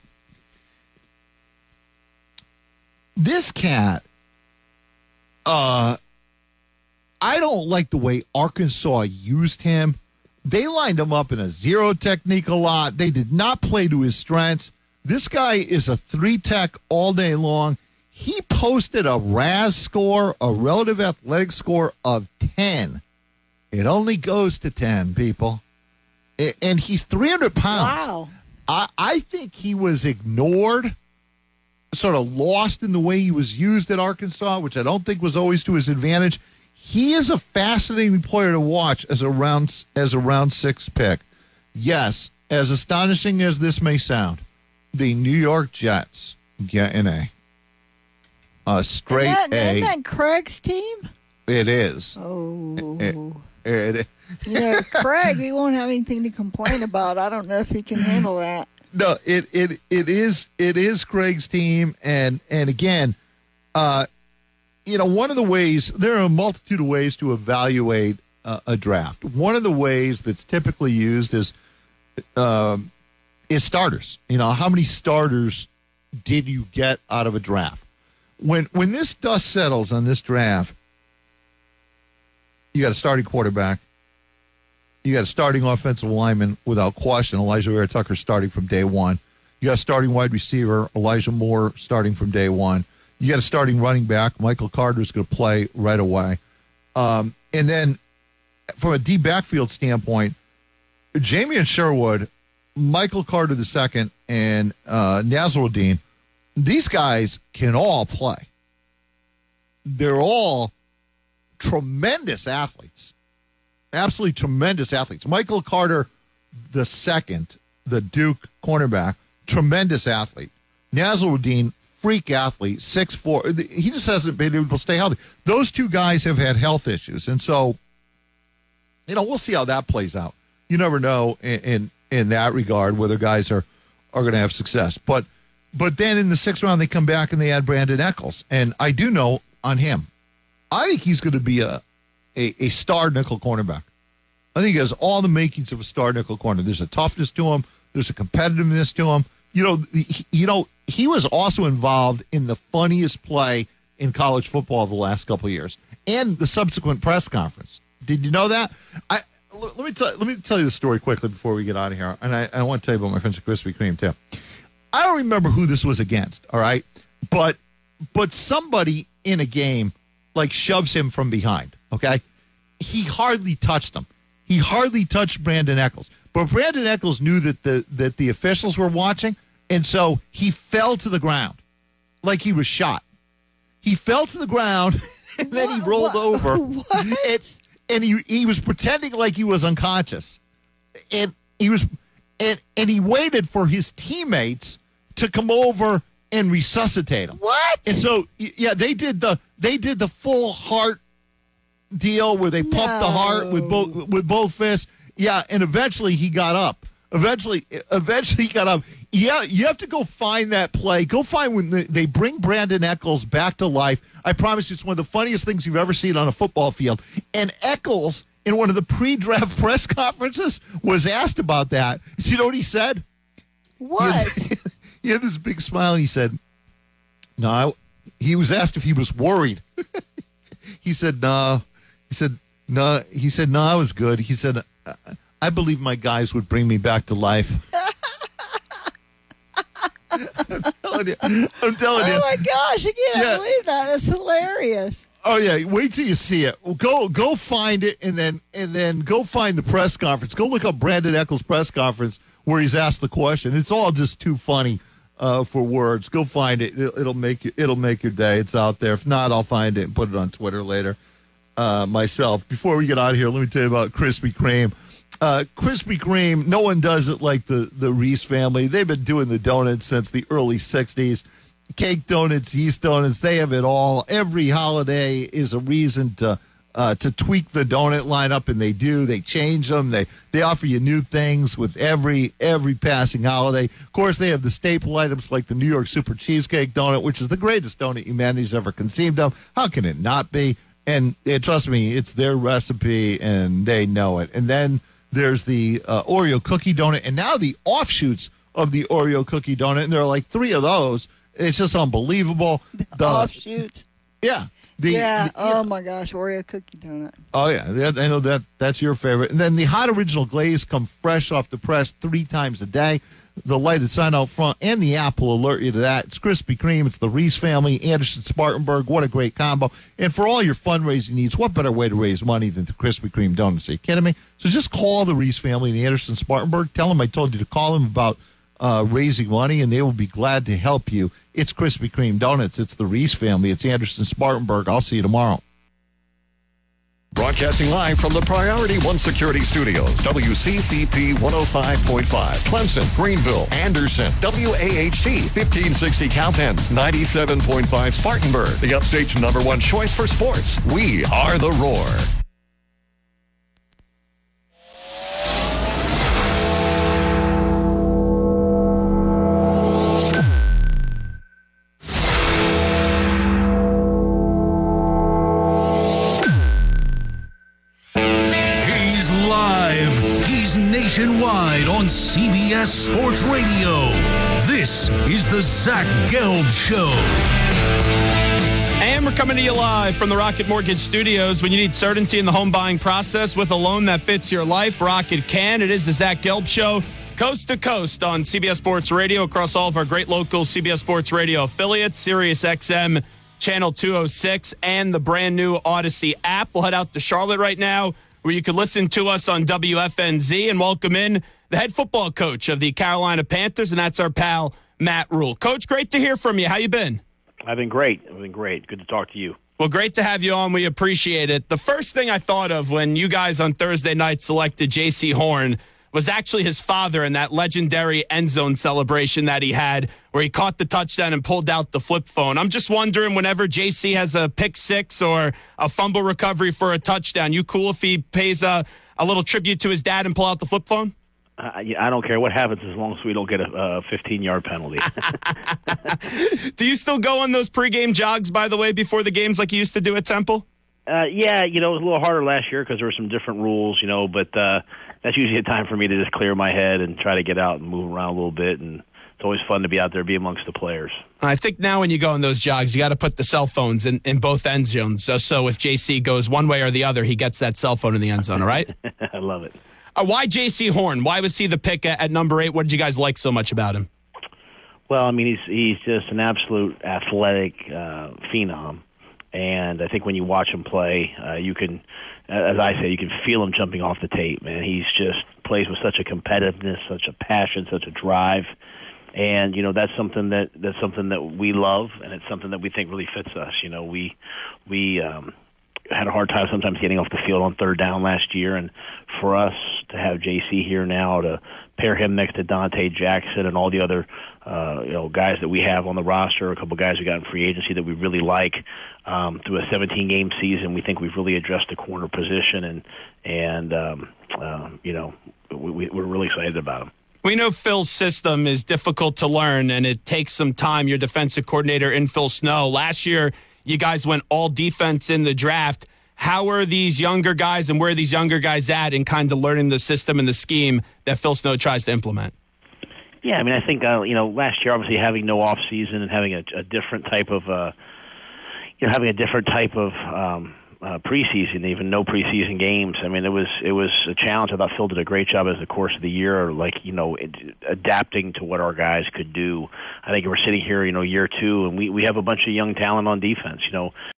This cat, uh, I don't like the way Arkansas used him. They lined him up in a zero technique a lot. They did not play to his strengths. This guy is a three-tech all day long. He posted a R A S score, a relative athletic score of ten. It only goes to ten, people. And he's three hundred pounds. Wow. I, I think he was ignored, sort of lost in the way he was used at Arkansas, which I don't think was always to his advantage. He is a fascinating player to watch as a round as a round six pick. Yes, as astonishing as this may sound, the New York Jets get an A. A straight isn't that, A. Isn't that Craig's team? It is. Oh. It, it, it, you know, Craig, he won't have anything to complain about. I don't know if he can handle that. No, it it it is it is Craig's team, and and again, uh, you know, one of the ways, there are a multitude of ways to evaluate uh, a draft. One of the ways that's typically used is um, is starters. You know, how many starters did you get out of a draft? When when this dust settles on this draft, you got a starting quarterback. You got a starting offensive lineman without question. Elijah Vera Tucker starting from day one. You got a starting wide receiver, Elijah Moore, starting from day one. You got a starting running back. Michael Carter is going to play right away. Um, and then from a deep backfield standpoint, Jamie and Sherwood Michael Carter the second and uh, Nasruddin, these guys can all play. They're all tremendous athletes, absolutely tremendous athletes. Michael Carter the second, the Duke cornerback, tremendous athlete. Nasruddin, freak athlete, six foot four. He just hasn't been able to stay healthy. Those two guys have had health issues, and so, you know, we'll see how that plays out. You never know in in, in that regard whether guys are, are going to have success. But but then in the sixth round, they come back and they add Brandon Eccles, and I do know on him, I think he's going to be a, a a star nickel cornerback. I think he has all the makings of a star nickel corner. There's a toughness to him. There's a competitiveness to him. You know, he, you know, he was also involved in the funniest play in college football the last couple of years, and the subsequent press conference. Did you know that? I let me tell let me tell you the story quickly before we get out of here, and I, I want to tell you about my friends at Krispy Kreme too. I don't remember who this was against. All right, but but somebody in a game like shoves him from behind. Okay, he hardly touched him. He hardly touched Brandon Eccles. But Brandon Eccles knew that the that the officials were watching, and so he fell to the ground like he was shot. He fell to the ground, and then he rolled what? over. What? And, and he he was pretending like he was unconscious. And he was and and he waited for his teammates to come over and resuscitate him. What? And so yeah, they did the they did the full heart deal where they pumped no. the heart with both with both fists. Yeah, and eventually he got up. Eventually, eventually he got up. Yeah, you have to go find that play. Go find when they bring Brandon Eccles back to life. I promise you, it's one of the funniest things you've ever seen on a football field. And Eccles, in one of the pre-draft press conferences, was asked about that. You know what he said? What? He, was, he had this big smile, and he said, no, he was asked if he was worried. He said, no. He said, no. He said, no, I was good. He said, I believe my guys would bring me back to life. I'm telling you. I'm telling you. Oh, my gosh. I can't Yeah. believe that. It's hilarious. Oh, yeah. Wait till you see it. Go go find it, and then and then go find the press conference. Go look up Brandon Eccles' press conference where he's asked the question. It's all just too funny uh, for words. Go find it. It'll, it'll make you, it'll make your day. It's out there. If not, I'll find it and put it on Twitter later uh, myself. Before we get out of here, let me tell you about Krispy Kreme. Uh, Krispy Kreme, no one does it like the, the Reese family. They've been doing the donuts since the early sixties. Cake donuts, yeast donuts, they have it all. Every holiday is a reason to uh, to tweak the donut lineup, and they do. They change them. They they offer you new things with every every passing holiday. Of course, they have the staple items like the New York Super Cheesecake Donut, which is the greatest donut humanity's ever conceived of. How can it not be? And it, trust me, it's their recipe, and they know it. And then there's the uh, Oreo cookie donut, and now the offshoots of the Oreo cookie donut, and there are like three of those. It's just unbelievable. The, the offshoots. Yeah. The, yeah. the, oh, my gosh. Oreo cookie donut. Oh, yeah. That, I know that that's your favorite. And then the hot original glaze come fresh off the press three times a day. The lighted sign out front and the app will alert you to that. It's Krispy Kreme. It's the Reese family, Anderson Spartanburg. What a great combo. And for all your fundraising needs, what better way to raise money than the Krispy Kreme donuts? Are you kidding me? So just call the Reese family and Anderson Spartanburg. Tell them I told you to call them about uh, raising money, and they will be glad to help you. It's Krispy Kreme donuts. It's the Reese family. It's Anderson Spartanburg. I'll see you tomorrow. Broadcasting live from the Priority One Security Studios, W C C P one oh five point five, Clemson, Greenville, Anderson, W A H T, fifteen sixty Cowpens, ninety-seven point five Spartanburg, the Upstate's number one choice for sports. We are the Roar. Nationwide on C B S Sports Radio. This is the Zach Gelb Show. And we're coming to you live from the Rocket Mortgage Studios. When you need certainty in the home buying process with a loan that fits your life, Rocket can. It is the Zach Gelb Show, coast to coast on C B S Sports Radio across all of our great local C B S Sports Radio affiliates, Sirius X M Channel two oh six, and the brand new Odyssey app. We'll head out to Charlotte right now, where you can listen to us on W F N Z and welcome in the head football coach of the Carolina Panthers, and that's our pal, Matt Rule. Coach, great to hear from you. How you been? I've been great. I've been great. Good to talk to you. Well, great to have you on. We appreciate it. The first thing I thought of when you guys on Thursday night selected J C Horn was actually his father in that legendary end zone celebration that he had where he caught the touchdown and pulled out the flip phone. I'm just wondering, whenever J C has a pick six or a fumble recovery for a touchdown, you cool if he pays a, a little tribute to his dad and pull out the flip phone? Uh, I don't care what happens as long as we don't get a fifteen-yard penalty. Do you still go on those pregame jogs, by the way, before the games like you used to do at Temple? Uh, yeah, you know, it was a little harder last year because there were some different rules, you know, but uh, that's usually a time for me to just clear my head and try to get out and move around a little bit, and it's always fun to be out there, be amongst the players. I think now when you go on those jogs, you got to put the cell phones in, in both end zones. So, so if J C goes one way or the other, he gets that cell phone in the end zone, all right? I love it. Uh, why J C Horn? Why was he the pick at, at number eight? What did you guys like so much about him? Well, I mean, he's he's just an absolute athletic uh, phenom. And I think when you watch him play, uh, you can, as I say, you can feel him jumping off the tape, man. He's just plays with such a competitiveness, such a passion, such a drive. And, you know, that's something that that's something that we love, and it's something that we think really fits us. You know, we we um, had a hard time sometimes getting off the field on third down last year, and for us to have J C here now, to pair him next to Dante Jackson and all the other uh, you know guys that we have on the roster, a couple guys we got in free agency that we really like, um, through a seventeen-game season, we think we've really addressed the corner position, and and um, uh, you know we, we're really excited about him. We know Phil's system is difficult to learn, and it takes some time. Your defensive coordinator in Phil Snow. Last year, you guys went all defense in the draft. How are these younger guys, and where are these younger guys at in kind of learning the system and the scheme that Phil Snow tries to implement? Yeah, I mean, I think, uh, you know, last year, obviously, having no off season and having a, a different type of, uh, you know, having a different type of um, uh, preseason, even no preseason games. I mean, it was it was a challenge. I thought Phil did a great job as the course of the year, like, you know, it, adapting to what our guys could do. I think we're sitting here, you know, year two, and we, we have a bunch of young talent on defense. You know,